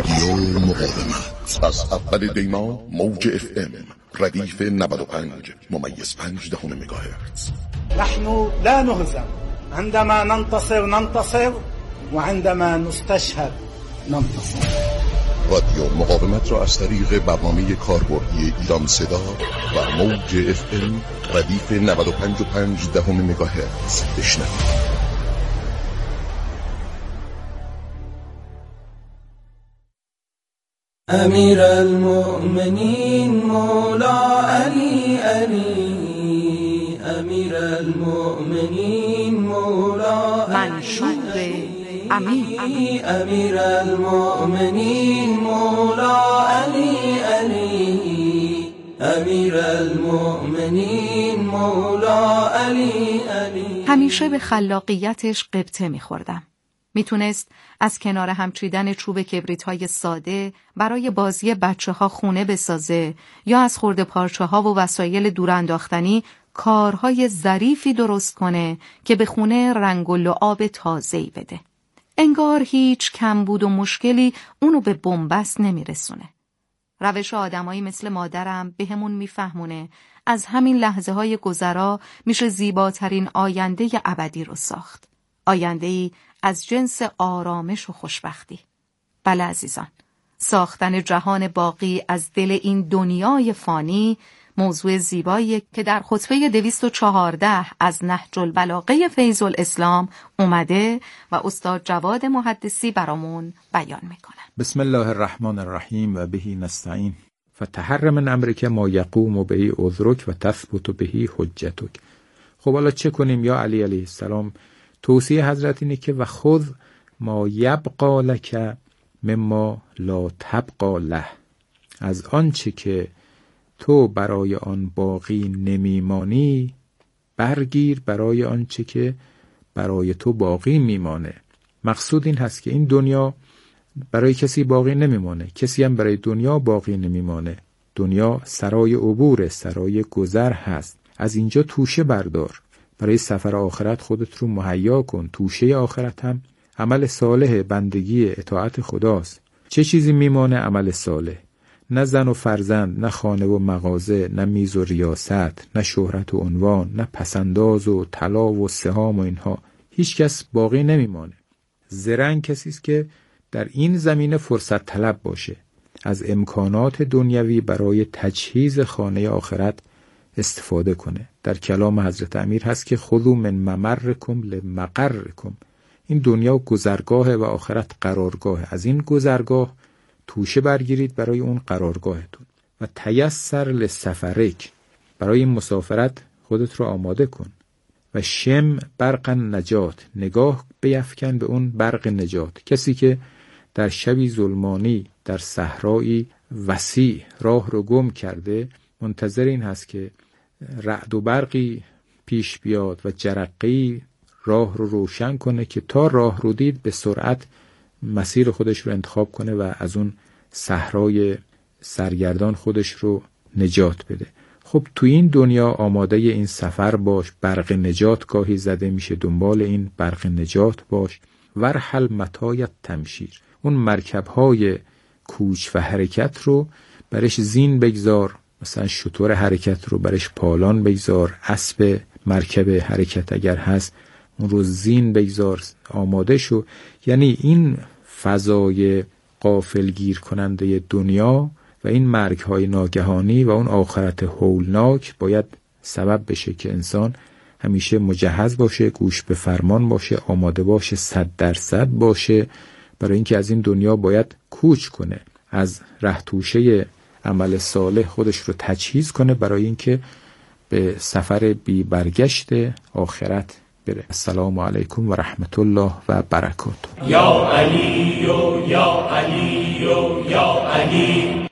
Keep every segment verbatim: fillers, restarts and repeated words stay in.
رادیو مقاومت از اول دیما موج اف ام ردیف نود و پنج ممیز پنج دهم مگاهرتز. نحن لا نهزم عندما ننتصر ننتصر وعندما نستشهد ننتصر. رادیو مقاومت را از طریق برنامه کاربردی ایران صدا و موج اف ام ردیف نود و پنج و پنج دهم مگاهرتز بشنوید. امیر المؤمنین مولا علی علی، امیر المؤمنین مولا منشور امیر، امیر المؤمنین مولا علی علی، امیر المؤمنین مولا علی علی. همیشه به خلاقیتش غبطه می‌خوردم. میتونست از کنار هم چیدن چوب کبریت‌های ساده برای بازی بچه‌ها خونه بسازه یا از خرده پارچه‌ها و وسایل دورانداختنی کارهای ظریفی درست کنه که به خونه رنگ و لعاب تازه‌ای بده. انگار هیچ کمبود و مشکلی اونو به بنبست نمیرسونه. روش آدمایی مثل مادرم به همون میفهمونه از همین لحظه های گذرا میشه زیباترین آینده ابدی رو ساخت. آینده‌ای از جنس آرامش و خوشبختی. بله عزیزان، ساختن جهان باقی از دل این دنیای فانی موضوع زیبایی که در خطبه دویست و چهارده از نهج البلاغه فیض الاسلام اومده و استاد جواد محدثی برامون بیان میکنه. بسم الله الرحمن الرحیم و بهی نستعین. فتحرم من امرک ما یقوم بهی عذرک و تثبت بهی حجتک. خب حالا چه کنیم یا علی علیه السلام؟ توصیه حضرت اینه که و خذ ما یبقى لک مما لا تبقى له، از آنچه که تو برای آن باقی نمیمانی برگیر برای آنچه که برای تو باقی میمانه. مقصود این هست که این دنیا برای کسی باقی نمیمانه، کسی هم برای دنیا باقی نمیمانه. دنیا سرای عبوره، سرای گذر هست. از اینجا توشه بردار، برای سفر آخرت خودت رو مهیا کن. توشه آخرت هم عمل صالح، بندگی، اطاعت خداست. چه چیزی میمانه؟ عمل صالح. نه زن و فرزند، نه خانه و مغازه، نه میز و ریاست، نه شهرت و عنوان، نه پسنداز و طلا و سهام و اینها. هیچ کس باقی نمیمانه. زرنگ کسی است که در این زمینه فرصت طلب باشه، از امکانات دنیوی برای تجهیز خانه آخرت استفاده کنه. در کلام حضرت امیر هست که خذوا من ممرکم لمقرکم. این دنیا گذرگاه و آخرت قرارگاه. از این گذرگاه توشه برگیرید برای اون قرارگاهتون. و تیسر لسفرک، برای این مسافرت خودت رو آماده کن. و شم برق نجات، نگاه بیفکن به اون برق نجات. کسی که در شبی ظلمانی در صحرایی وسیع راه رو گم کرده، منتظر این هست که رعد و برقی پیش بیاد و جرقه‌ای راه رو روشن کنه که تا راه رو دید به سرعت مسیر خودش رو انتخاب کنه و از اون صحرای سرگردان خودش رو نجات بده. خب تو این دنیا آماده این سفر باش. برق نجات گاهی زده میشه، دنبال این برق نجات باش. ورحل متایت تمشیر، اون مرکب‌های کوچ و حرکت رو برش زین بگذار. مثلا شتر حرکت رو برش پالان بگذار، اسب مرکب حرکت اگر هست اون رو زین بگذار، آماده شو. یعنی این فضای غافلگیر کننده دنیا و این مرگ های ناگهانی و اون آخرت هولناک باید سبب بشه که انسان همیشه مجهز باشه، گوش به فرمان باشه، آماده باشه، صد درصد باشه برای اینکه از این دنیا باید کوچ کنه، از ره توشه عمل صالح خودش رو تجهیز کنه برای اینکه به سفر بی برگشت آخرت بره. السلام علیکم و رحمت الله و برکاته. یا علی و یا علی و یا علی.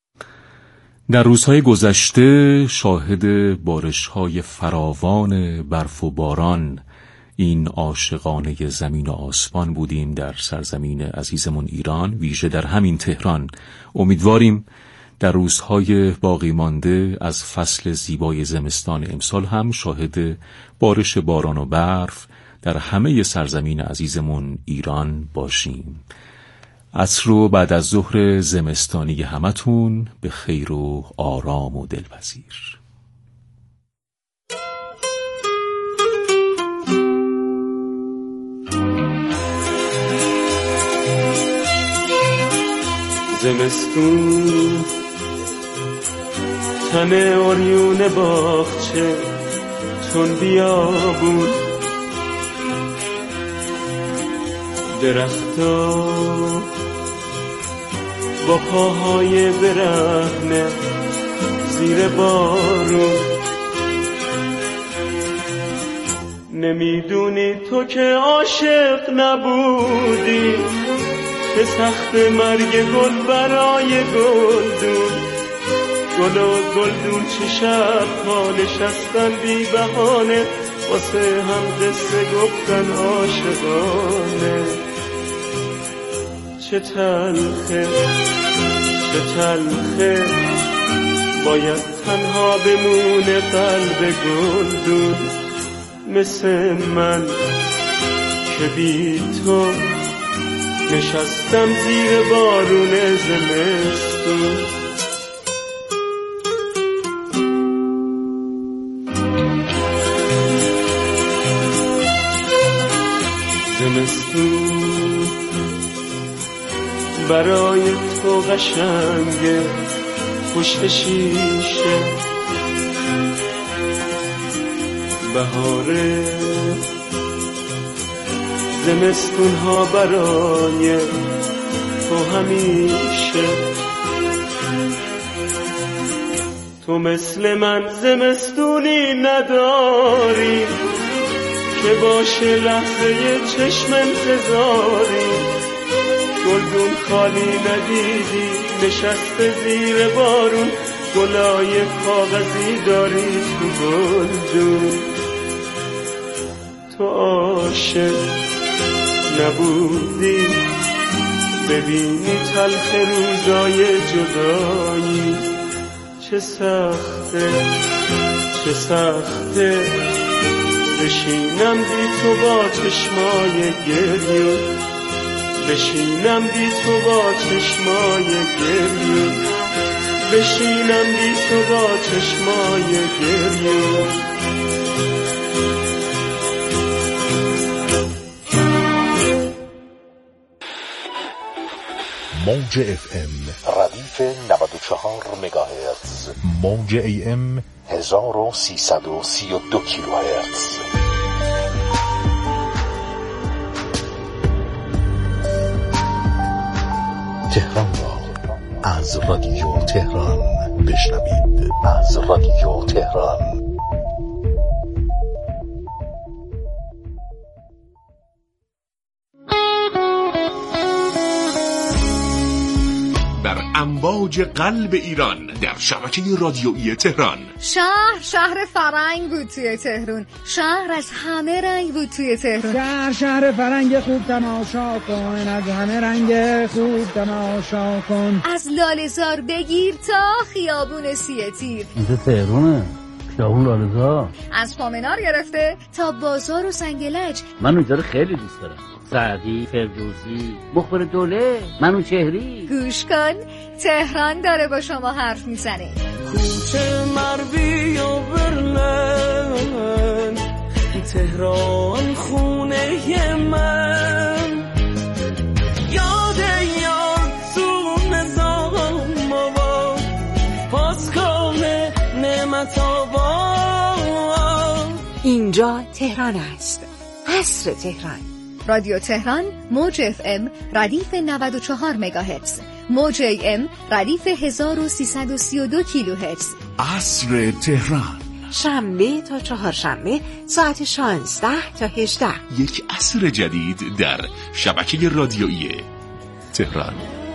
در روزهای گذشته شاهد بارش‌های فراوان برف و باران این عاشقانه زمین و آسمان بودیم در سرزمین عزیزمون ایران، ویژه در همین تهران. امیدواریم در روزهای باقی مانده از فصل زیبای زمستان امسال هم شاهد بارش باران و برف در همه سرزمین عزیزمون ایران باشیم. عصر و بعد از ظهر زمستانی همتون به خیر و آرام و دلپذیر. زمستون تن اوریون باغچه چون بیابون، درختا با پاهای برهنه زیر بارون. نمیدونی تو که عاشق نبودی، که سخت مرگ گل برای گلدون. گل و گلدون چه شب ها نشستن بی بهانه، واسه هم قصه گفتن عاشقانه. چه تلخه چه تلخه باید تنها بمونه قلب گلدون، مثل من که بی تو نشستم زیر بارون زمستون. زمستون برای تو قشنگه، پشت شیشه بهاره. زمستون ها برای تو همیشه. تو مثل من زمستونی نداری که باشه لحظه چشم انتظاری. گلدون خالی ندیدی نشسته زیر بارون، گلای کاغذی داری تو گلدون. تو عاشق نبودی ببینی تلخ روزای جدایی. چه سخته چه سخته بشینم بی تو با چشمای گریون. بشینم بی تو با چشمای گریون. بشینم بی تو با چشمای گریون. موج اف ام ردیف نود و چهار مگاهرتز، موج ای ام هزار و سیصد و سی و دو کیلوهرتز. تهران را از رادیو تهران بشنوید. از رادیو تهران. در امواج قلب ایران در شبکه رادیویی تهران. شهر شهر فرنگ بود توی تهران، شهر از همه رنگ بود توی تهران. شهر شهر فرنگ خوب تماشا کن، از همه رنگ خوب تماشا کن. از لاله‌زار بگیر تا خیابون سیه تیر. اینجا تهرانه، خیابون لاله‌زار. از پامنار گرفته تا بازار و سنگلج. من اونجا رو خیلی دوست دارم. سعدی، فردوسی، مخبر دوله، منوچهری. گوش کن، تهران داره با شما حرف میزنه. کوچه مروی و برلن، تهران خونه من. یاد یاد تو نظام آباد، پاسکان نعمت آباد. اینجا تهران است، عصر تهران. رادیو تهران، موج اف ام ردیف نود و چهار مگاهرتز، موج ای ام ردیف هزار و سیصد و سی و دو کیلوهرتز. عصر تهران، شنبه تا چهارشنبه ساعت شانزده تا هجده. یک عصر جدید در شبکه رادیویی تهران.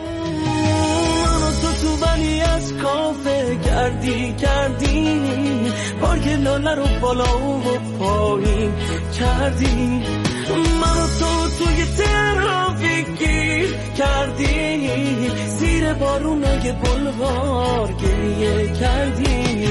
تو تو بلی از کافه کردی کردی، بارگ لاله رو بالا و پایین کردی. منو تو توی ترافیک گیر کردی، زیر بارونای بلوار گریه کردی.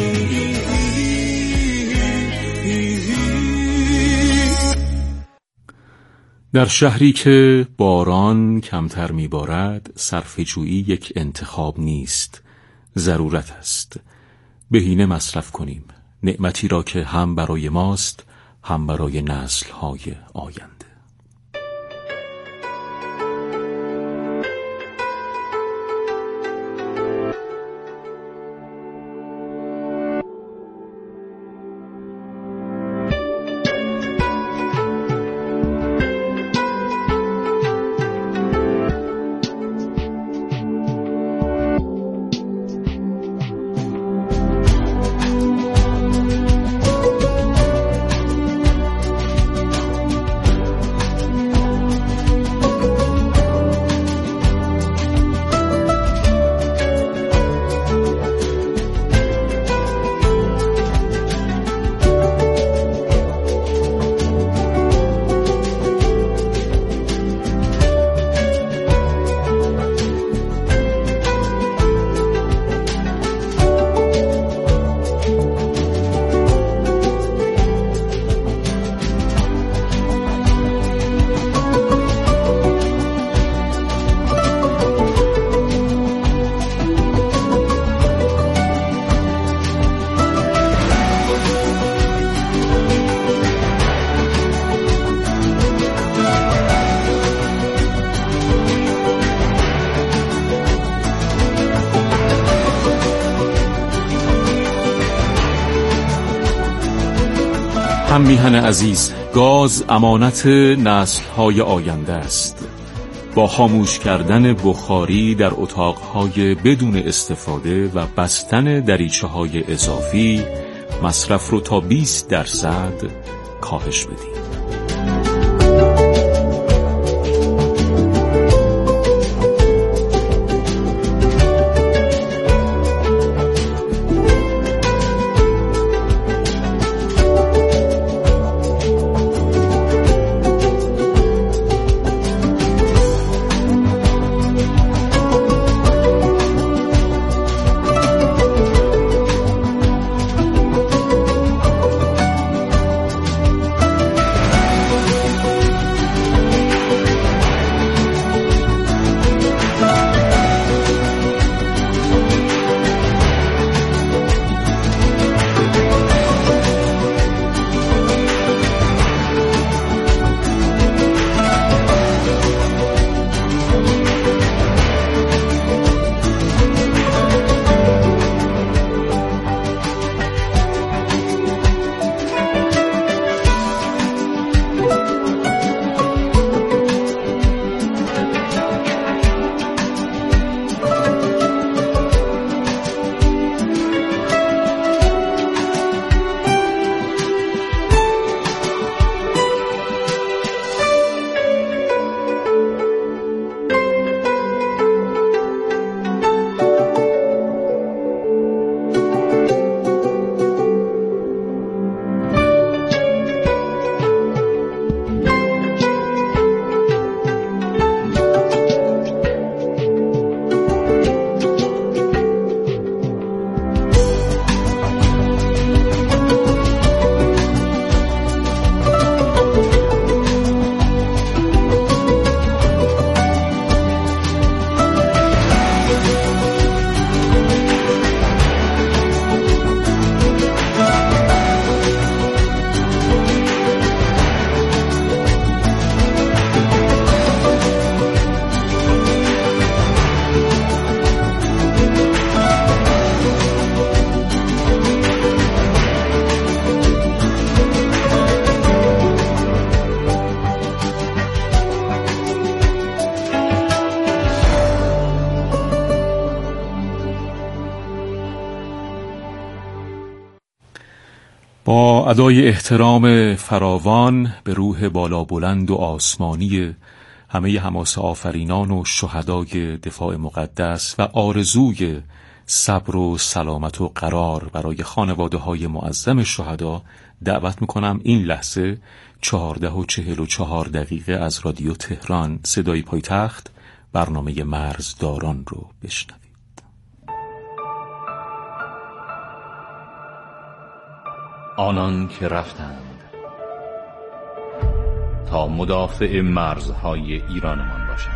در شهری که باران کمتر میبارد، صرفه‌جویی یک انتخاب نیست، ضرورت است. بهینه مصرف کنیم نعمتی را که هم برای ماست، هم برای نسل‌های آینده. هم میهن عزیز، گاز امانت نسل‌های آینده است. با خاموش کردن بخاری در اتاقهای بدون استفاده و بستن دریچه‌های اضافی، مصرف رو تا بیست درصد کاهش بدیم. با ادای احترام فراوان به روح بالا بلند و آسمانی همه حماس آفرینان و شهدای دفاع مقدس و آرزوی صبر و سلامت و قرار برای خانواده های معظم شهدا، دعوت میکنم این لحظه چهارده و چهل و چهار دقیقه از رادیو تهران صدای پایتخت برنامه مرزداران رو بشنوید. آنان که رفتند تا مدافع مرزهای ایرانمان باشد.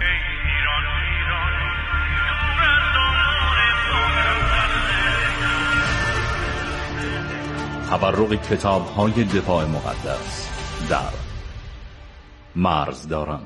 تبرق کتاب‌های دفاع مقدس در مرزداران.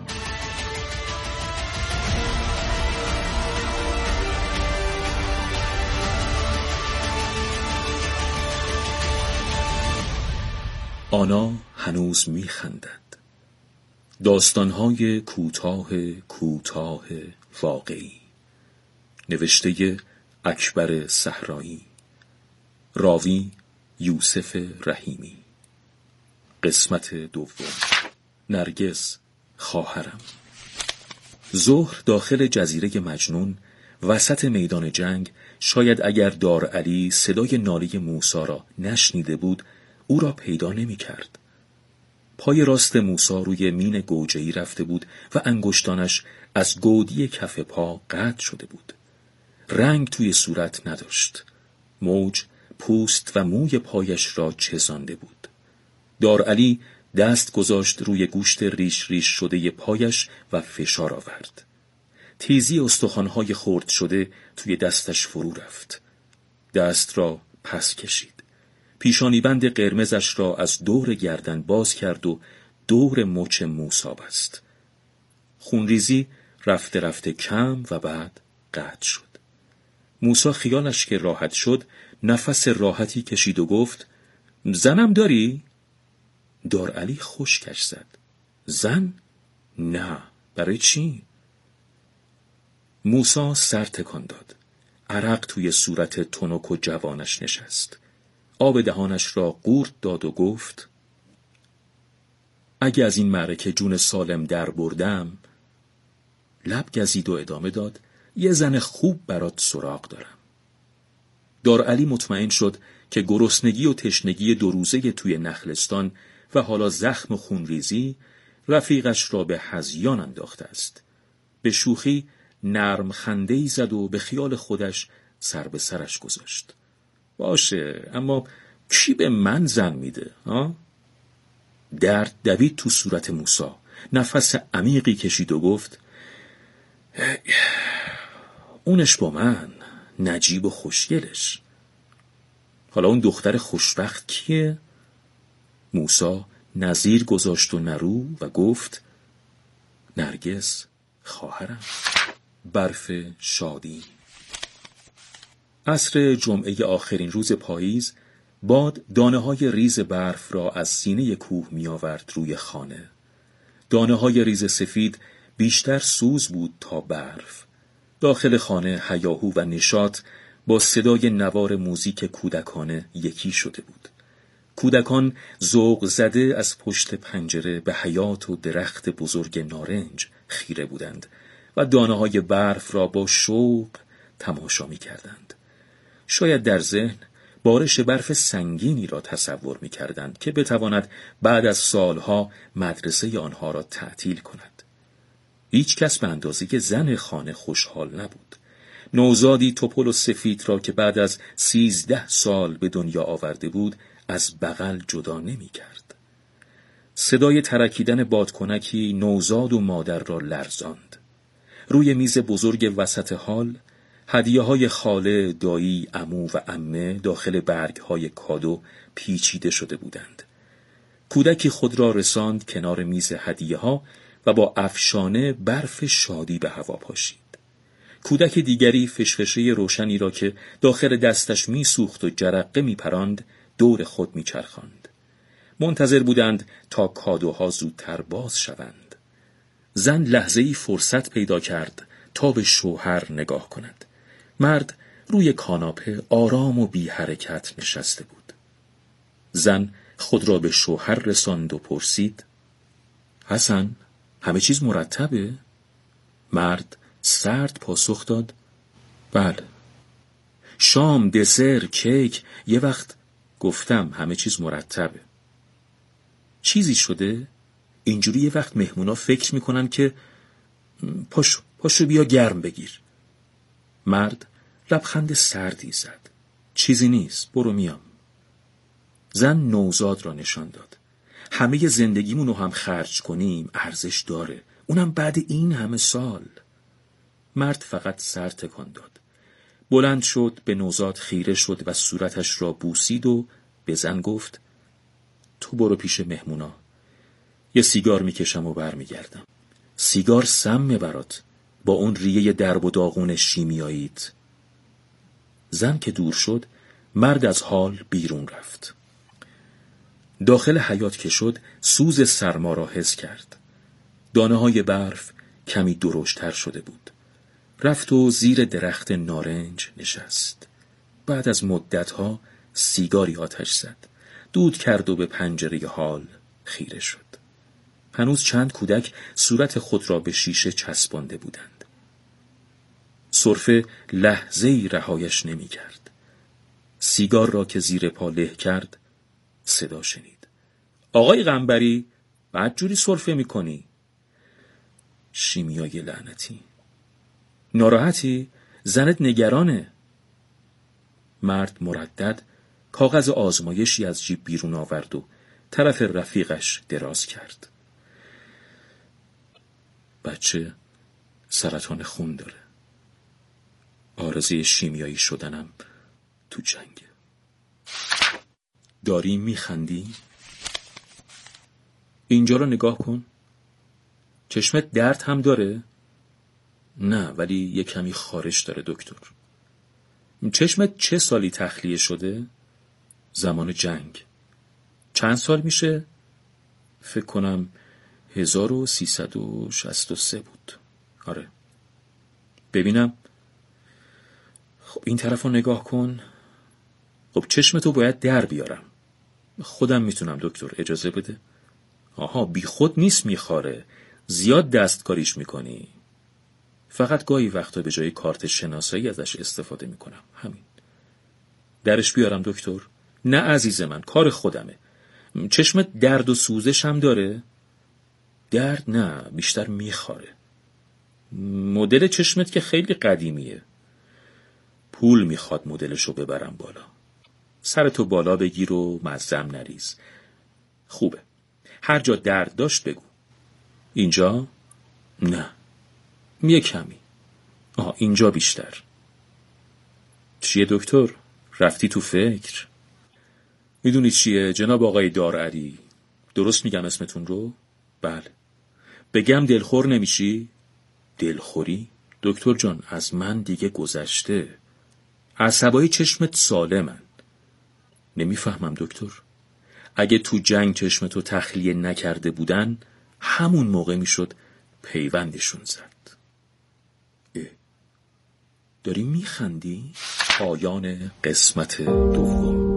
آنا هنوز می‌خندد. داستان‌های کوتاه کوتاه واقعی، نوشته اکبر صحرایی، راوی یوسف رحیمی. قسمت دوم. نرگس خواهرم. ظهر داخل جزیره مجنون وسط میدان جنگ، شاید اگر دار علی صدای ناله موسی را نشنیده بود او را پیدا نمی کرد. پای راست موسی روی مین گوجه‌ای رفته بود و انگشتانش از گودی کف پا قطع شده بود. رنگ توی صورت نداشت. موج پوست و موی پایش را چزانده بود. دار علی دست گذاشت روی گوشت ریش ریش شده پایش و فشار آورد. تیزی استخوان‌های خرد شده توی دستش فرو رفت. دست را پس کشید. پیشانی بند قرمزش را از دور گردن باز کرد و دور مچ موسی بست. خونریزی رفته رفته کم و بعد قطع شد. موسی خیالش که راحت شد نفس راحتی کشید و گفت زنم داری؟ دار علی خشکش زد. زن؟ نه، برای چی؟ موسی سر تکان داد. عرق توی صورت تنک و جوانش نشست. آب دهانش را قورت داد و گفت اگه از این معرکه جون سالم در بردم. لب گزید و ادامه داد یه زن خوب برات سراغ دارم. دار علی مطمئن شد که گرسنگی و تشنگی دو روزه توی نخلستان و حالا زخم و خونریزی رفیقش را به هذیان انداخته است. به شوخی نرم خنده‌ای زد و به خیال خودش سر به سرش گذاشت. باشه، اما کی به من زن میده؟ ها؟ درد دوید تو صورت موسی. نفس عمیقی کشید و گفت اونش با من، نجیب و خوشگلش. حالا اون دختر خوشبخت کیه؟ موسی نظیر گذاشت و نرو و گفت نرگس خواهرم. برف شادی. عصر جمعه آخرین روز پاییز، باد دانه‌های ریز برف را از سینه کوه می آورد روی خانه. دانه‌های ریز سفید بیشتر سوز بود تا برف. داخل خانه هیاهو و نشاط با صدای نوار موزیک کودکانه یکی شده بود. کودکان ذوق زده از پشت پنجره به حیات و درخت بزرگ نارنج خیره بودند و دانه‌های برف را با شوق تماشا می کردند. شاید در ذهن بارش برف سنگینی را تصور می کردند که بتواند بعد از سالها مدرسه آنها را تعطیل کند. هیچ کس به اندازه زن خانه خوشحال نبود. نوزادی توپل و سفید را که بعد از سیزده سال به دنیا آورده بود از بغل جدا نمی کرد. صدای ترکیدن بادکنکی نوزاد و مادر را لرزاند. روی میز بزرگ وسط حال هدیه های خاله، دایی، عمو و عمه داخل برگ های کادو پیچیده شده بودند. کودکی خود را رساند کنار میز هدیه ها و با افشانه برف شادی به هوا پاشید. کودک دیگری فشفشه روشنی را که داخل دستش می سوخت و جرقه می پراند دور خود می چرخاند. منتظر بودند تا کادوها زودتر باز شوند. زن لحظه‌ای فرصت پیدا کرد تا به شوهر نگاه کند. مرد روی کاناپه آرام و بی حرکت نشسته بود. زن خود را به شوهر رساند و پرسید حسن، همه چیز مرتبه؟ مرد سرد پاسخ داد بله. شام، دسر، کیک، یه وقت گفتم همه چیز مرتبه. چیزی شده؟ اینجوری یه وقت مهمونا فکر میکنن که پاشو پاشو بیا گرم بگیر. مرد لبخند سردی زد. چیزی نیست، برو میام. زن نوزاد را نشان داد. همه زندگیمونو هم خرج کنیم ارزش داره، اونم بعد این همه سال. مرد فقط سر تکان داد. بلند شد، به نوزاد خیره شد و صورتش را بوسید و به زن گفت تو برو پیش مهمونا، یه سیگار میکشم و برمیگردم. سیگار سمه برات با اون ریه درب و داغون شیمیاییت. زن که دور شد، مرد از حال بیرون رفت. داخل حیاط که شد، سوز سرما را حس کرد. دانه های برف کمی درشتر شده بود. رفت و زیر درخت نارنج نشست. بعد از مدتها سیگاری آتش زد. دود کرد و به پنجره حال خیره شد. هنوز چند کودک صورت خود را به شیشه چسبانده بودند. سرفه لحظه‌ای رهایش نمی کرد. سیگار را که زیر پا له کرد صدا شنید. آقای قنبری، بدجوری سرفه می کنی؟ شیمیای لعنتی. ناراحتی؟ زنت نگرانه. مرد مردد کاغذ آزمایشی از جیب بیرون آورد و طرف رفیقش دراز کرد. بچه سرطان خون داره. آرزوی شیمیایی شدنم تو جنگه. داری میخندی؟ اینجا رو نگاه کن. چشمت درد هم داره؟ نه، ولی یه کمی خارش داره دکتر. چشمت چه سالی تخلیه شده؟ زمان جنگ. چند سال میشه؟ فکر کنم هزار و سیصد و شصت و سه بود. آره. ببینم. خب این طرف رو نگاه کن. خب چشمتو باید در بیارم. خودم میتونم دکتر، اجازه بده. آها، بی خود نیست میخاره. زیاد دستکاریش میکنی. فقط گاهی وقتا به جای کارت شناسایی ازش استفاده میکنم. همین. درش بیارم دکتر؟ نه عزیز من، کار خودمه. چشمت درد و سوزش هم داره؟ درد نه، بیشتر میخاره. مدل چشمت که خیلی قدیمیه. پول میخواد مدلشو ببرم بالا. سرتو بالا بگیر و مزم نریز. خوبه. هر جا درد داشت بگو. اینجا؟ نه. یه کمی. آها، اینجا بیشتر. چیه دکتر؟ رفتی تو فکر؟ میدونی چیه جناب آقای دارعلی؟ درست میگم اسمتون رو؟ بله. بگم دلخور نمیشی؟ دلخوری؟ دکتر جان از من دیگه گذشته. عصبای چشمت سالمن. نمیفهمم دکتر. اگه تو جنگ چشمتو تخلیه نکرده بودن همون موقع میشد پیوندشون زد. اه. داری میخندی؟ پایان قسمت دوم.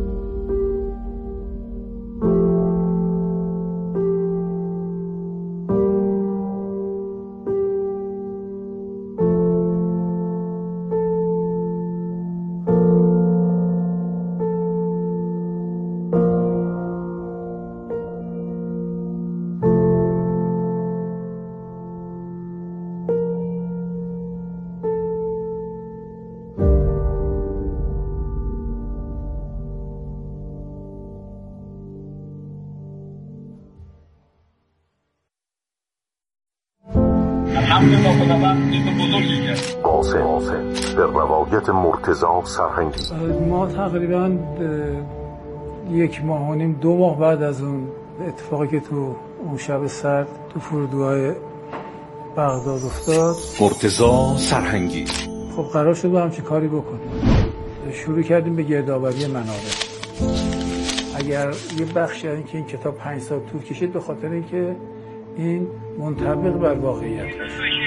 قاسم به روایت مرتضی سرهنگی. ما تقریبا یک ماه و نیم دو ماه بعد از اون اتفاقی که تو اون شب سرد تو فرودگاه بغداد افتاد، مرتضی سرهنگی، خب قرار شد با همچین کاری بکنیم. شروع کردیم به گردآوری منابع. اگر یه بخشی از این که این کتاب پنج سال طول کشید به خاطر اینکه این منطبق بر واقعیت باشه.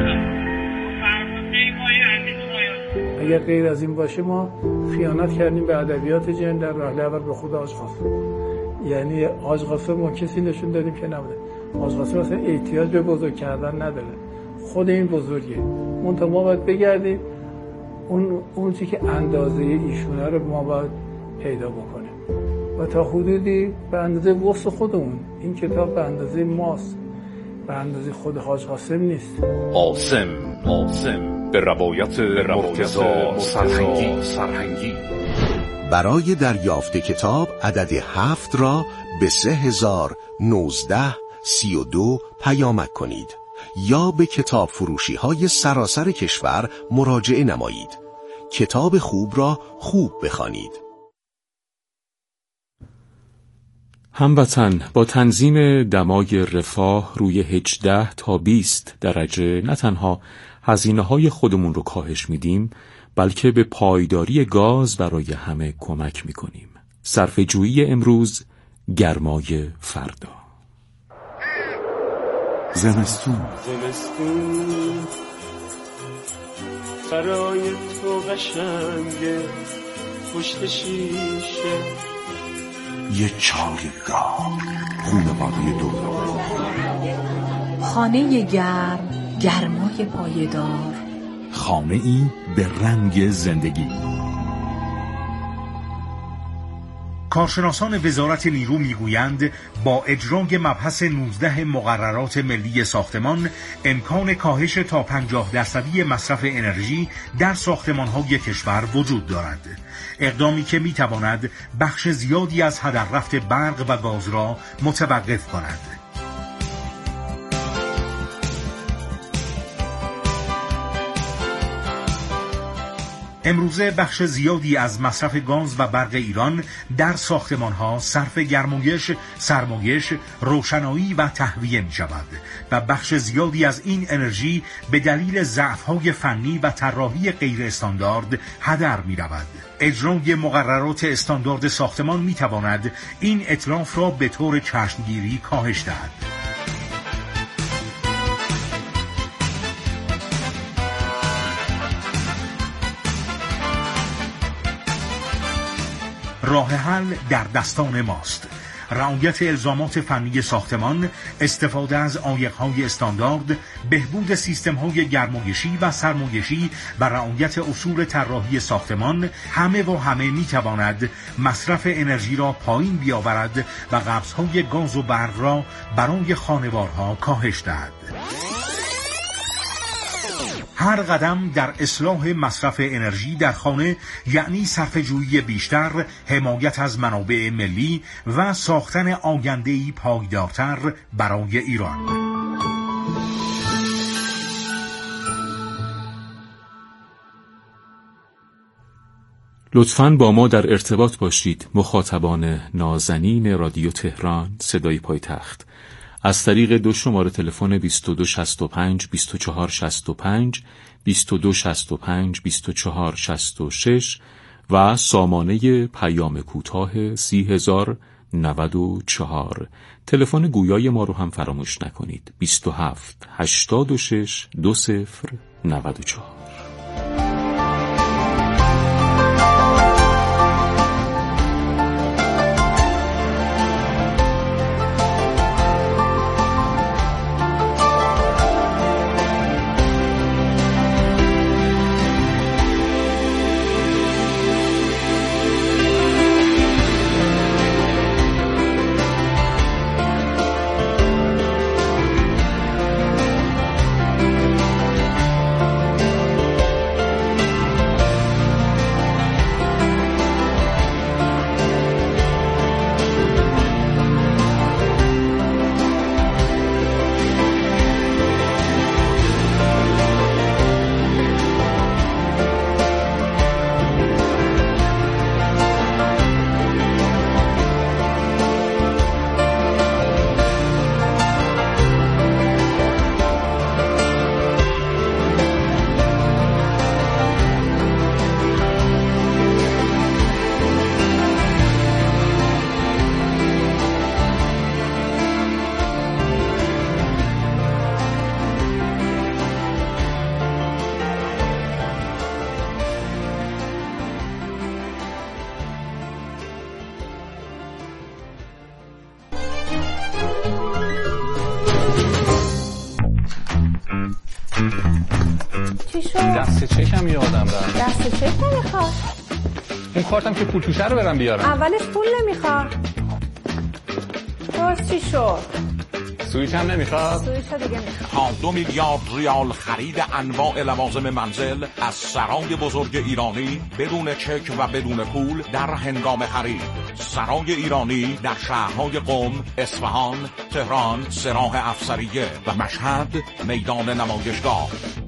اگر غیر از این باشه ما خیانت کردیم به ادبیات جن در رحله اول به خود حاج قاسم. یعنی حاج قاسم ما کسی نشون دادیم که نبوده. حاج قاسم اصلا احتیاج به بزرگ کردن نداره. خود این بزرگه. منتها ما باید بگردیم اون اون چیزی که اندازه ایشونه رو ما باید پیدا بکنیم. و تا حدودی به اندازه وسع خودمون. این کتاب به اندازه ماست. به اندازه خود حاج قاسم نیست. قاسم قاسم به روایت مرتضی سرهنگی. سرهنگی برای دریافت کتاب عدد هفت را به سه هزار نوزده سی و دو پیامک کنید یا به کتاب فروشی های سراسر کشور مراجعه نمایید. کتاب خوب را خوب بخوانید. هموطن، با تنظیم دمای رفاه روی هجده تا بیست درجه نه تنها هزینه‌های خودمون رو کاهش میدیم، بلکه به پایداری گاز برای همه کمک میکنیم. صرفه‌جویی امروز، گرمای فردا. زمستون زمستون برای تو قشنگه، پشت شیشه یه چای گرم، خونواده دور، خانه گرم، گرمای پایدار، خانه ای به رنگ زندگی. کارشناسان وزارت نیرو میگویند با اجرای مبحث نوزده مقررات ملی ساختمان امکان کاهش تا پنجاه درصدی مصرف انرژی در ساختمان‌های کشور وجود دارد. اقدامی که میتواند بخش زیادی از هدر رفت برق و گاز را متوقف کند. امروزه بخش زیادی از مصرف گاز و برق ایران در ساختمان‌ها صرف گرمایش، سرمایش، روشنایی و تهویه می شود و بخش زیادی از این انرژی به دلیل ضعف‌های فنی و طراحی غیر استاندارد هدر می رود. اجرای مقررات استاندارد ساختمان می تواند این اتلاف را به طور چشمگیری کاهش دهد. راه حل در دستان ماست. رعایت الزامات فنی ساختمان، استفاده از عایق‌های استاندارد، بهبود سیستم‌های گرمایشی و سرمایشی و رعایت اصول طراحی ساختمان همه و همه می‌تواند مصرف انرژی را پایین بیاورد و قبض‌های گاز و برق را برای خانوارها کاهش دهد. هر قدم در اصلاح مصرف انرژی در خانه یعنی صرفه‌جویی بیشتر، حمایت از منابع ملی و ساختن آینده‌ای پایدارتر برای ایران. لطفاً با ما در ارتباط باشید. مخاطبان نازنین رادیو تهران صدای پایتخت از طریق دو شماره تلفن بیست و دو شصت و پنج بیست و چهار شصت و پنج، بیست و دو شصت و پنج بیست و چهار شصت و شش و سامانه پیام کوتاه سی هزار نود و چهار. تلفن گویای ما رو هم فراموش نکنید. بیست و هفت هشتاد و شش دو صفر نود و چهار. دست چکم یادم رفت. دست چک نمیخواد. اون کارتم که پول توشه رو برم بیارم. اولش پول نمیخواد. باز چی شد؟ سویچ هم نمیخواد؟ سویچ ها دیگه میخواد. تا دو میلیارد ریال خرید انواع لوازم منزل از سرای بزرگ ایرانی بدون چک و بدون پول در هنگام خرید. سرای ایرانی در شهرهای قم، اصفهان، تهران، سراح افسریه و مشهد میدان نمایشگاه.